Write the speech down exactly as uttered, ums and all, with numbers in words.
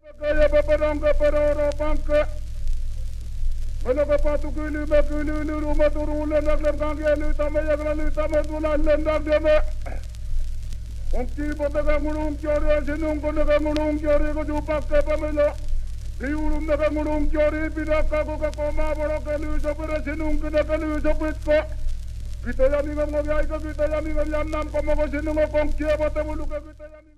Kaya paparangka parara pangka. Manakapatu kili makili rumah turulan naklam kangya luta mayagla luta matulan landak dama. Ongki pataka ngulung kyori sinung ko nakangulung kyori ko jupak ka pamela. Diulum nakangulung kyori pinaka ko kakoma barakalu sapara sinung ko nakalu sapit ko. Kita yami ngam ngam yai ka kita yami ngam yam nam ko mo ko sinung ko kongki patamulu ka kita yami